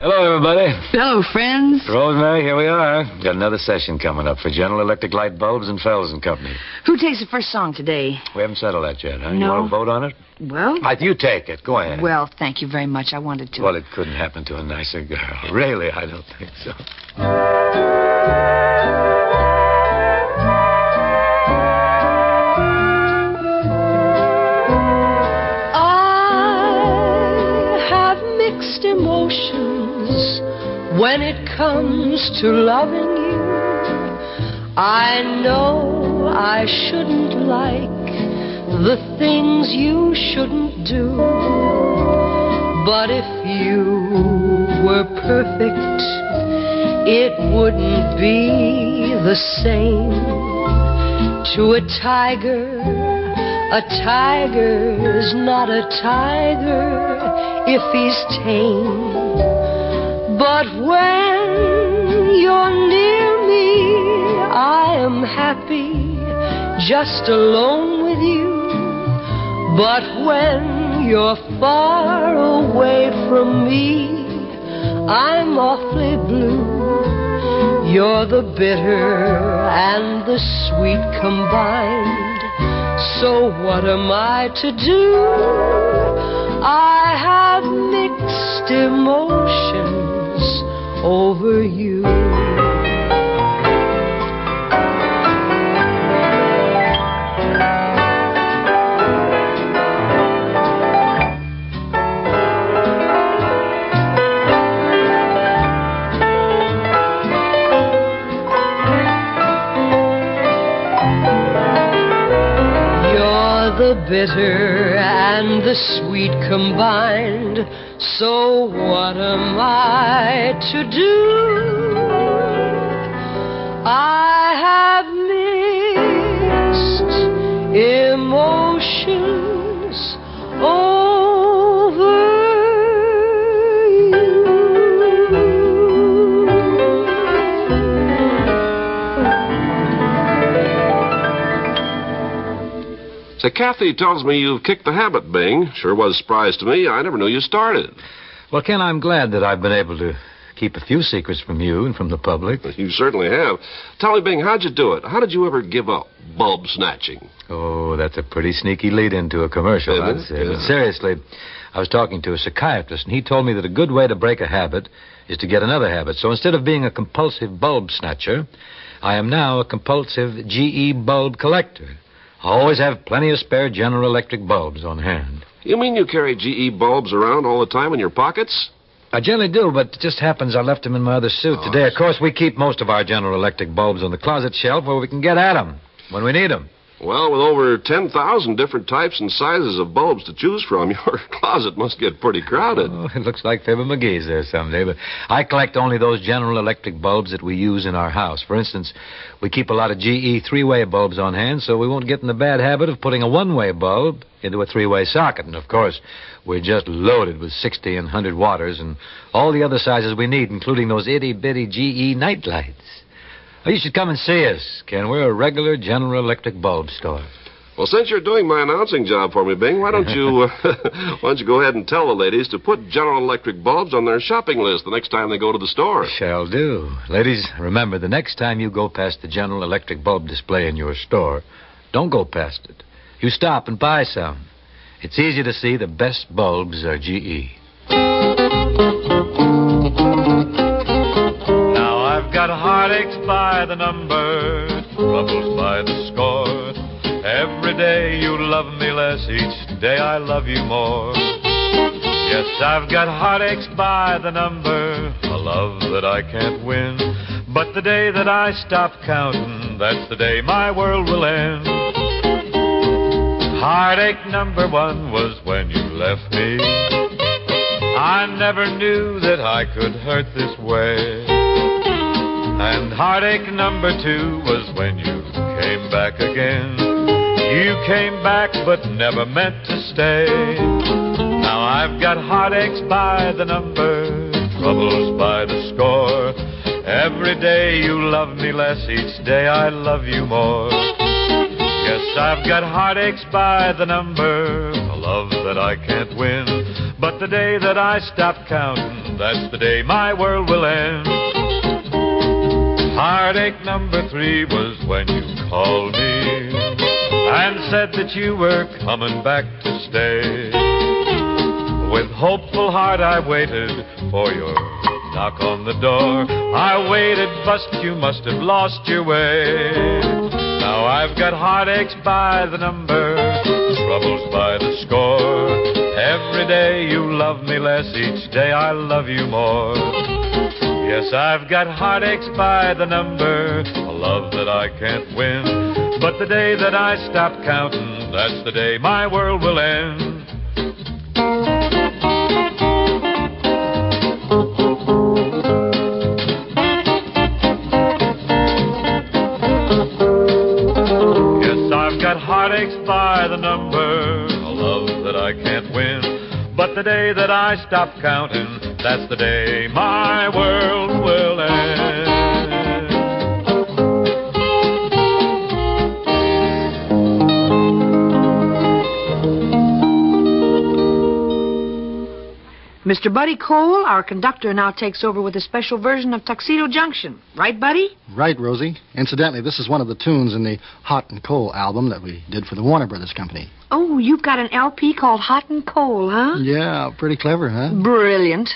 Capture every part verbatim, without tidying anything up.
Hello, everybody. Hello, friends. Rosemary, here we are. Got another session coming up for General Electric Light Bulbs and Fells and Company. Who takes the first song today? We haven't settled that yet, huh? No. You want to vote on it? Well... Right, you take it. Go ahead. Well, thank you very much. I wanted to. Well, it couldn't happen to a nicer girl. Really, I don't think so. Emotions when it comes to loving you. I know I shouldn't like the things you shouldn't do, but if you were perfect, it wouldn't be the same. To a tiger, a tiger's not a tiger if he's tame. But when you're near me, I am happy just alone with you. But when you're far away from me, I'm awfully blue. You're the bitter and the sweet combined. So what am I to do? I have mixed emotions over you. The bitter and the sweet combined. So what am I to do? I have mixed emotions over you. So Kathy tells me you've kicked the habit, Bing. Sure was a surprise to me. I never knew you started. Well, Ken, I'm glad that I've been able to keep a few secrets from you and from the public. You certainly have. Tell me, Bing, how'd you do it? How did you ever give up bulb snatching? Oh, that's a pretty sneaky lead into a commercial, Isn't I'd it? say. Yeah. But seriously, I was talking to a psychiatrist, and he told me that a good way to break a habit is to get another habit. So instead of being a compulsive bulb snatcher, I am now a compulsive G E bulb collector. I always have plenty of spare General Electric bulbs on hand. You mean you carry G E bulbs around all the time in your pockets? I generally do, but it just happens I left them in my other suit Oh, today. Of course, we keep most of our General Electric bulbs on the closet shelf where we can get at them when we need them. Well, with over ten thousand different types and sizes of bulbs to choose from, your closet must get pretty crowded. Oh, it looks like Fibber McGee's there someday, but I collect only those General Electric bulbs that we use in our house. For instance, we keep a lot of G E three-way bulbs on hand, so we won't get in the bad habit of putting a one-way bulb into a three-way socket. And, of course, we're just loaded with sixty and one hundred watters and all the other sizes we need, including those itty-bitty G E night lights. Oh, you should come and see us, Ken. We're a regular General Electric bulb store. Well, since you're doing my announcing job for me, Bing, why don't you uh, why don't you go ahead and tell the ladies to put General Electric bulbs on their shopping list the next time they go to the store? Shall do. Ladies, remember, the next time you go past the General Electric bulb display in your store, don't go past it. You stop and buy some. It's easy to see the best bulbs are G E. Got heartaches by the number, troubles by the score. Every day you love me less, each day I love you more. Yes, I've got heartaches by the number, a love that I can't win. But the day that I stop counting, that's the day my world will end. Heartache number one was when you left me. I never knew that I could hurt this way. And heartache number two was when you came back again. You came back but never meant to stay. Now I've got heartaches by the number, troubles by the score. Every day you love me less, each day I love you more. Yes, I've got heartaches by the number, a love that I can't win. But the day that I stop counting, that's the day my world will end. Heartache number three was when you called me and said that you were coming back to stay. With hopeful heart I waited for your knock on the door. I waited, but you must have lost your way. Now I've got heartaches by the number, troubles by the score. Every day you love me less, each day I love you more. Yes, I've got heartaches by the number, a love that I can't win. But the day that I stop counting, that's the day my world will end. Heartaches by the number, a love that I can't win. But the day that I stop counting, that's the day my world will end. Mister Buddy Cole, our conductor, now takes over with a special version of Tuxedo Junction. Right, Buddy? Right, Rosie. Incidentally, this is one of the tunes in the Hot and Cold album that we did for the Warner Brothers Company. Oh, you've got an L P called Hot and Cold, huh? Yeah, pretty clever, huh? Brilliant.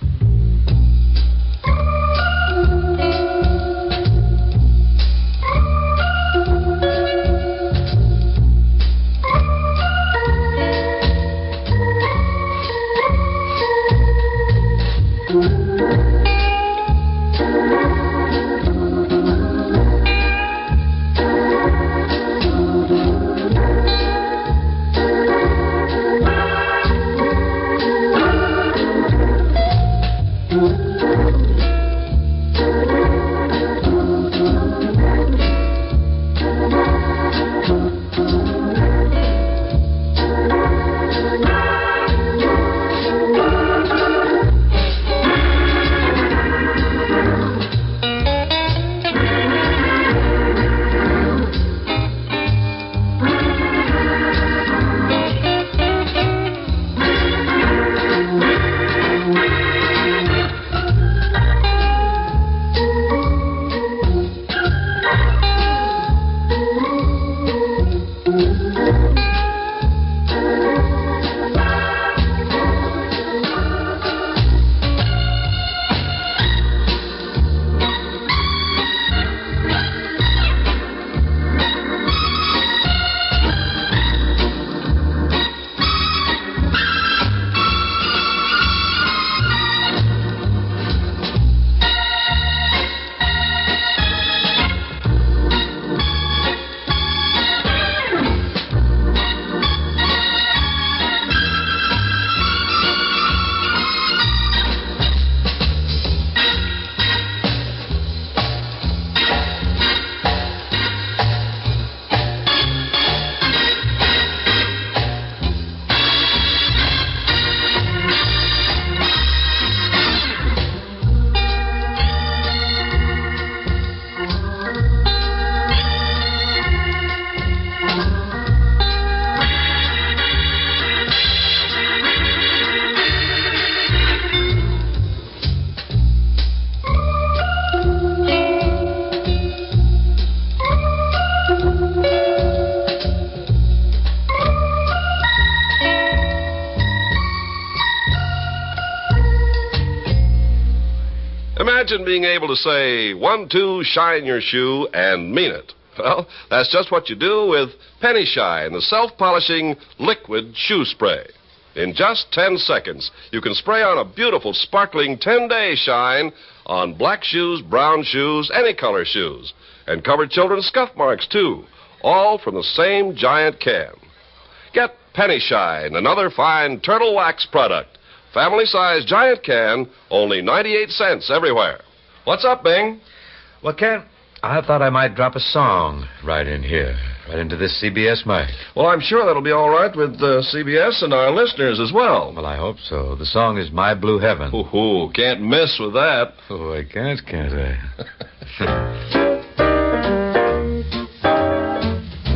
Imagine being able to say, one, two, shine your shoe, and mean it. Well, that's just what you do with Penny Shine, the self-polishing liquid shoe spray. In just ten seconds, you can spray on a beautiful, sparkling ten-day shine on black shoes, brown shoes, any color shoes, and cover children's scuff marks, too, all from the same giant can. Get Penny Shine, another fine turtle wax product. Family-sized giant can, only ninety-eight cents everywhere. What's up, Bing? Well, Ken, I thought I might drop a song right in here, right into this C B S mic. Well, I'm sure that'll be all right with uh, C B S and our listeners as well. Well, I hope so. The song is My Blue Heaven. Ooh, can't miss with that. Oh, I can't, can't I?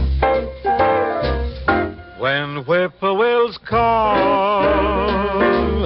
When whippoorwills call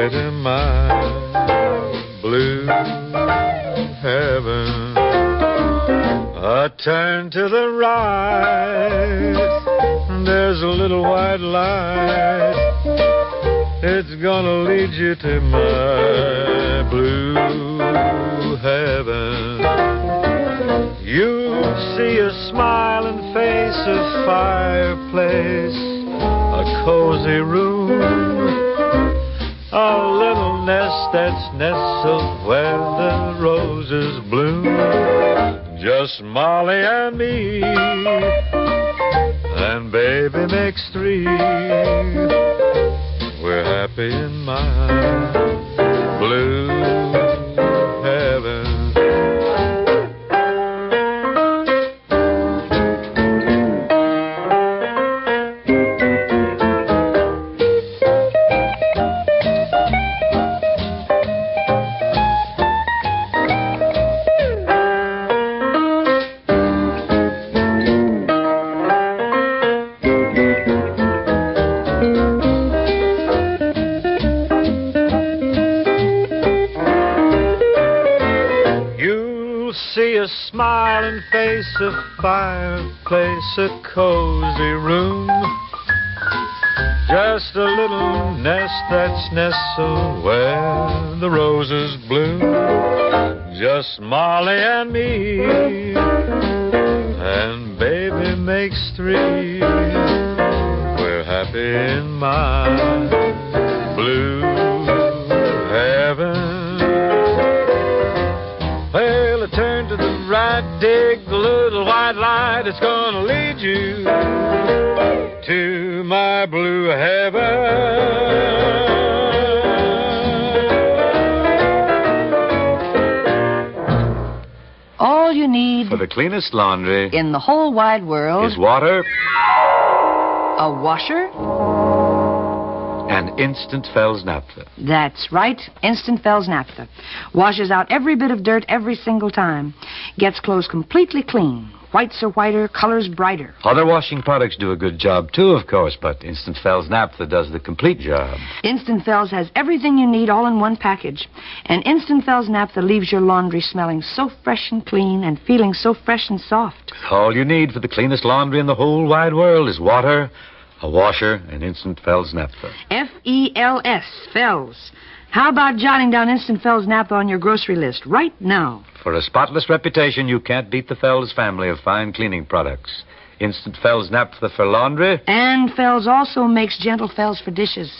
way to my blue heaven. A turn to the right, there's a little white light. It's gonna lead you to my blue heaven. You'll see a smiling face, a fireplace, a cozy room, a little nest that's nestled where the roses bloom. Just Molly and me, and baby makes three. We're happy in my blue heaven. Smiling face, a fireplace, a cozy room, just a little nest that's nestled where the roses bloom. Just Molly and me, and baby makes three. We're happy in my blue heaven. Well, I turn to the right, dig the little white light. It's gonna lead you to my blue heaven. All you need For the cleanest laundry in the whole wide world is water a washer. and Instant Fells Naphtha. That's right, Instant Fells Naphtha. Washes out every bit of dirt every single time. Gets clothes completely clean. Whites are whiter, colors brighter. Other washing products do a good job, too, of course, but Instant Fells Naphtha does the complete job. Instant Fells has everything you need all in one package. And Instant Fells Naphtha leaves your laundry smelling so fresh and clean and feeling so fresh and soft. All you need for the cleanest laundry in the whole wide world is water, a washer, and Instant Fells Naphtha. F E L S, Fells. How about jotting down Instant Fells Naphtha on your grocery list right now? For a spotless reputation, you can't beat the Fells family of fine cleaning products. Instant Fells Naphtha for laundry. And Fells also makes Gentle Fells for dishes.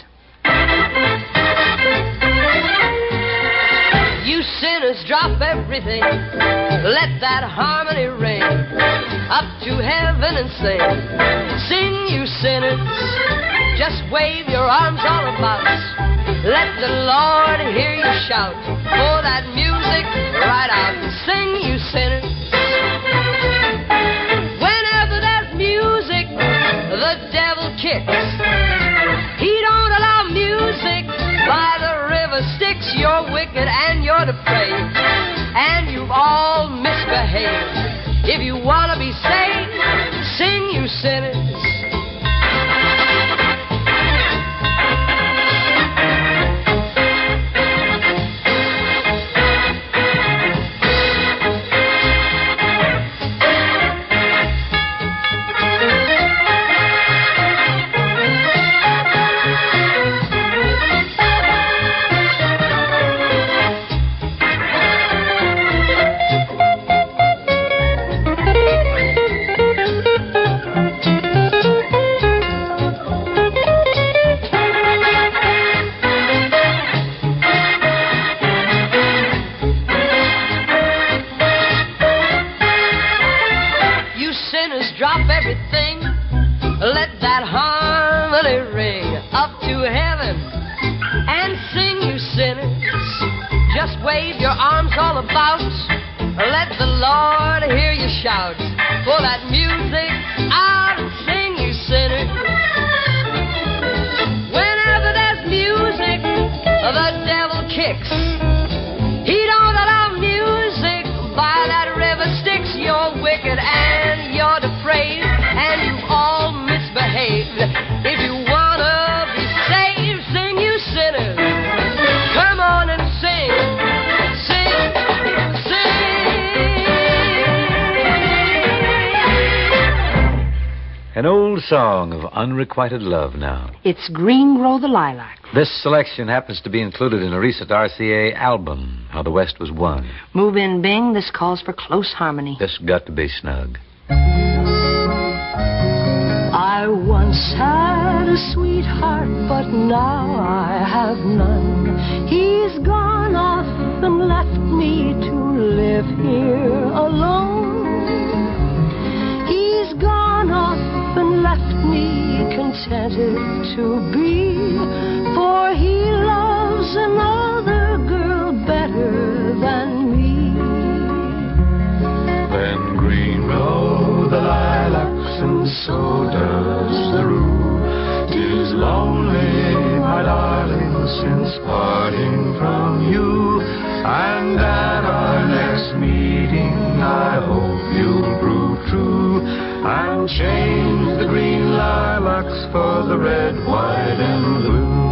You sinners, drop everything. Let that harmony ring up to heaven and sing. Sing, you sinners. Just wave your arms all about. Let the Lord hear you shout. Pour that music right out. Sing, you sinners. Whenever there's music, the devil kicks. He don't allow music by the river Styx. You're wicked and you're depraved, and you've all misbehaved. If you want to be saved, sing, you sinners. Drop everything, let that harmony ring up to heaven, and sing, you sinners. Just wave your arms all about, let the Lord hear you shout. Pour that music out and sing, you sinners. Whenever there's music, the devil kicks. He don't allow music by that river Styx. You're wicked and you're depraved, and you've all misbehaved. If you wanna be saved, sing, you sinners. old song of unrequited love now. It's Green Grow the Lilac. This selection happens to be included in a recent R C A album, How the West Was Won. Move in, Bing. This calls for close harmony. This got to be snug. I once had a sweetheart, but now I have none. He's gone off and left me to live here alone. He's gone off and left me contented to be, for he loves another girl better than me. Then green grow the lilacs and so does the rue. 'Tis lonely, my darling, since parting from you. And at our next meeting I hope you'll prove true and change the green lilacs for the red, white, and blue.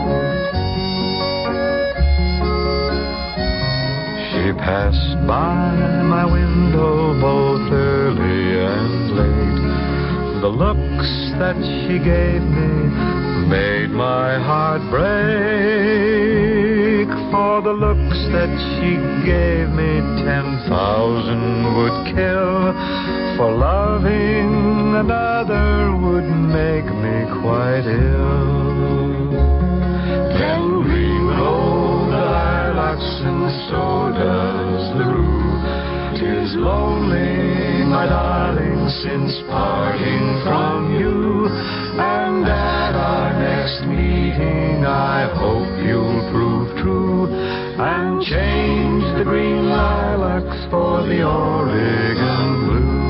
She passed by my window both early and late. The looks that she gave me made my heart break. For the looks that she gave me, ten thousand would kill. For loving another would make me quite ill. Then green grow the lilacs and so does the rue. 'Tis lonely, my darling, since parting from you. And at our next meeting I hope you'll prove true and change the green lilacs for the Oregon blue.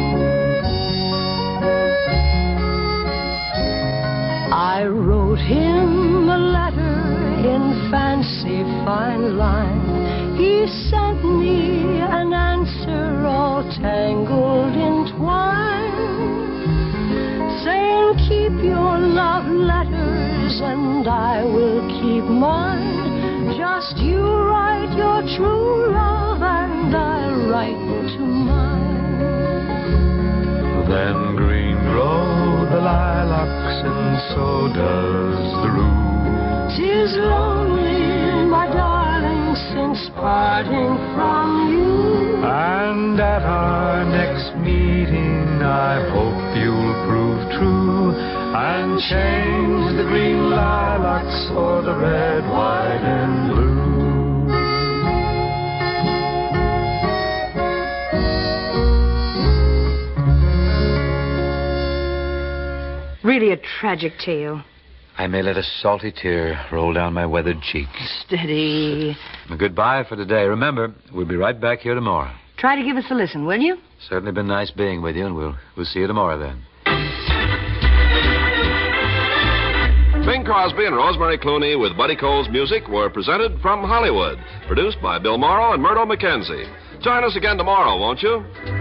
I wrote him a letter in fancy fine line. He sent me an answer all tangled in twine, saying keep your love letters and I will keep mine. Just you write your true love and I'll write to mine. Then green grow the lilacs and so does the rue. 'Tis lonely, my darling, since parting from you. And at our next meeting I hope you'll prove true and change the green lilacs for the red, white, and blue. Really a tragic tale. I may let a salty tear roll down my weathered cheek. Steady. Goodbye for today. Remember, we'll be right back here tomorrow. Try to give us a listen, will you? Certainly been nice being with you, and we'll we'll see you tomorrow then. Bing Crosby and Rosemary Clooney with Buddy Cole's music were presented from Hollywood. Produced by Bill Morrow and Murdo McKenzie. Join us again tomorrow, won't you?